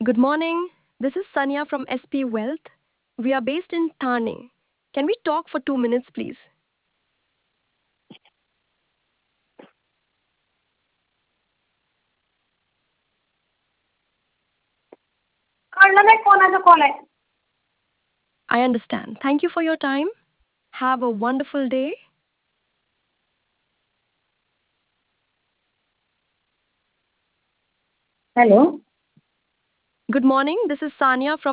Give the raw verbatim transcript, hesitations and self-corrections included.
Good morning. This is Sanya from S P Wealth. We are based in Thane. Can we talk for two minutes, please? कळलं नाही कोणाचा call आहे. I understand. Thank you for your time. Have a wonderful day. Hello. Good morning. This is Sanya from